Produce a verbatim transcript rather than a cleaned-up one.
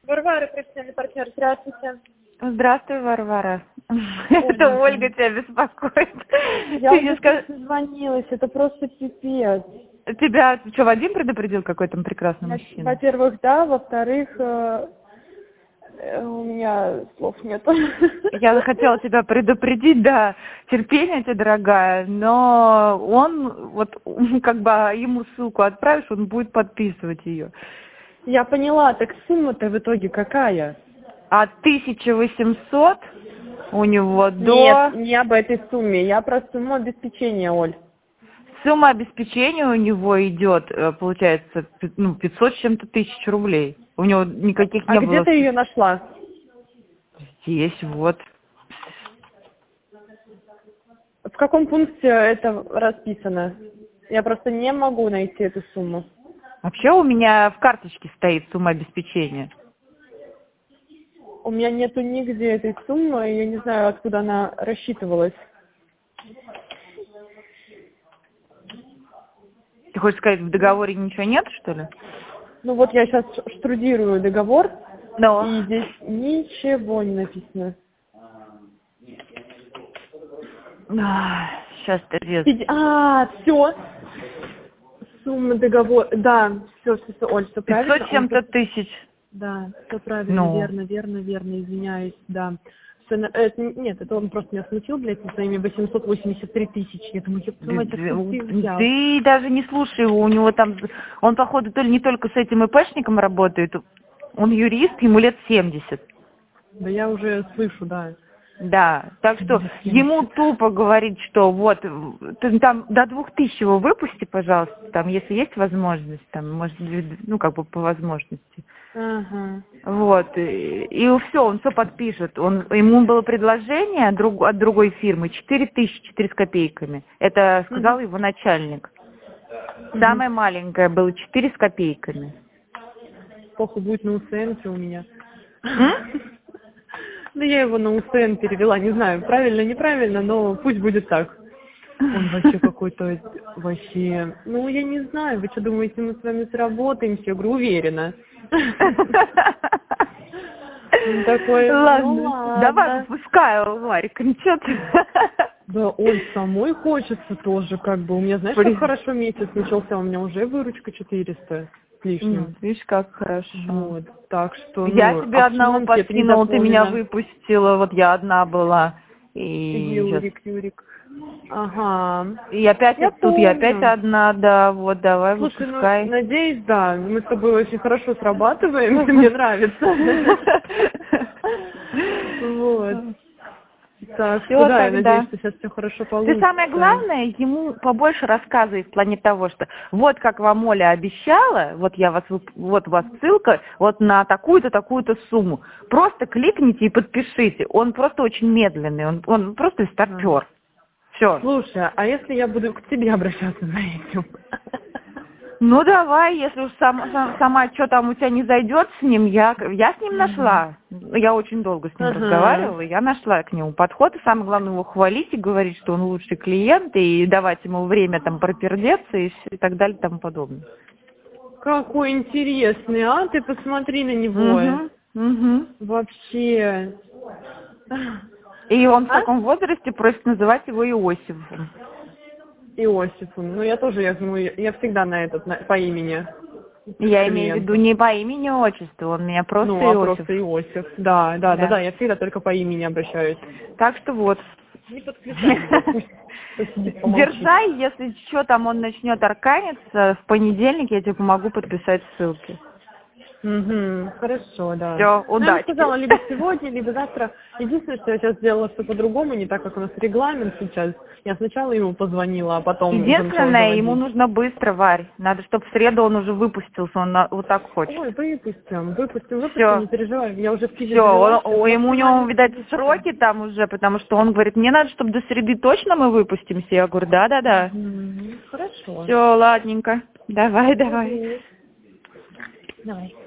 Варвара, профессиональный партнер, здравствуйте. Здравствуй, Варвара. Это Ольга тебя беспокоит. Я Ты уже мне скаж... звонилась, это просто пипец. Тебя что, Вадим предупредил, какой там прекрасный мужчина? Во-первых, да, во-вторых, э, э, у меня слов нет. Я хотела тебя предупредить, да, терпение тебе, дорогая, но он, вот, как бы ему ссылку отправишь, он будет подписывать ее. Я поняла, так сумма-то в итоге какая? От тысячи восьмисот у него до... Нет, не об этой сумме, я про сумму обеспечения, Оль. Сумма обеспечения у него идет, получается, ну, пятьсот с чем-то тысяч рублей. У него никаких А не где было... ты ее нашла? Здесь, вот. В каком пункте это расписано? Я просто не могу найти эту сумму. Вообще у меня в карточке стоит сумма обеспечения. У меня нету нигде этой суммы, и я не знаю, откуда она рассчитывалась. Ты хочешь сказать, в договоре ничего нет, что ли? Ну вот я сейчас штрудирую договор, Но. и здесь ничего не написано. Сейчас ты резко. Пяти- А, все. Сумма договора. Да, все, все, все, Оль, все правильно. пятьсот с чем-то тысяч. Да, все правильно, Ну. верно, верно, верно, извиняюсь, да. Всё на- это, нет, это он просто меня смутил, блядь, со своими восемьсот восемьдесят три тысячи. Я думаю, ёб твою мать, откуда ты их взял? Ты даже не слушай его, у него там, он, походу, то ли не только с этим ИПшником работает, он юрист, ему лет семьдесят. Да я уже слышу, да. Да, так что ему тупо говорить, что вот, ты там до двух тысяч его выпусти, пожалуйста, там, если есть возможность, там, может, ну, как бы по возможности. Ага. Вот, и, и все, он все подпишет. Он, ему было предложение друг, от другой фирмы четыре тысячи четыре с копейками. Это сказал его начальник. Самое маленькое было четыре с копейками. Плохо будет на УСН у меня. Да я его на УСН перевела, не знаю, правильно, неправильно, но пусть будет так. Он вообще какой-то, вообще, ну я не знаю, вы что думаете, мы с вами сработаемся? Я говорю, уверена. Он такой, ладно, ну ладно. Давай выпускаю, Варик, ничего ты. Да, он самой хочется тоже, как бы, у меня, знаешь, как хорошо месяц начался, у меня уже выручка четыреста с лишним. Mm, видишь, как хорошо. Вот, так что, я ну, тебе одного подкинула, ты меня выпустила, вот я одна была. И Юрик, сейчас... Юрик. Ага. И опять я тут, я опять одна, да, вот, давай, слушай, выпускай. Ну, надеюсь, да, мы с тобой очень хорошо срабатываем, мне нравится. Вот. Так, Всё, да, я тогда. надеюсь, что сейчас все хорошо получится. Ты самое главное, ему побольше рассказывай в плане того, что вот как вам Оля обещала, вот я вас, вот у вас ссылка, вот на такую-то, такую-то сумму. Просто кликните и подпишите. Он просто очень медленный, он, он просто стартер. Все. Слушай, а если я буду к тебе обращаться за этим? Ну давай, если уж сам, сам, сама что там у тебя не зайдет с ним, я, я с ним нашла. Я очень долго с ним uh-huh. разговаривала, я нашла к нему подход. И самое главное его хвалить и говорить, что он лучший клиент, и давать ему время там пропердеться и, и так далее и тому подобное. Какой интересный, а? Ты посмотри на него. Uh-huh. Uh-huh. Вообще. И он а? в таком возрасте просит называть его Иосифом. Иосифом. Ну, я тоже, я думаю, я всегда на этот, на, по имени. Я имею в виду не по имени, а отчеству, он меня просто ну, Иосиф. Ну, а просто Иосиф. Да, да, да, да, да, я всегда только по имени обращаюсь. Так что вот. Не подключайся, пусть держай, если что, там он начнет арканиться, в понедельник я тебе помогу подписать ссылки. Угу, хорошо, да. Все, удачи. Я сказала, либо сегодня, либо завтра. Единственное, что я сейчас сделала все по-другому, не так, как у нас регламент сейчас. Я сначала ему позвонила, а потом... Единственное, ему нужно быстро, Варь. Надо, чтобы в среду он уже выпустился, он на, вот так хочет. Ой, выпустим, выпустим, выпустим, Всё. Не переживай, я уже в Киеве. Все, он, ему у него, видать, сроки там уже, потому что он говорит, мне надо, чтобы до среды точно мы выпустимся. Я говорю, да-да-да. Mm-hmm. Хорошо. Все, ладненько. Давай, давай. Давай.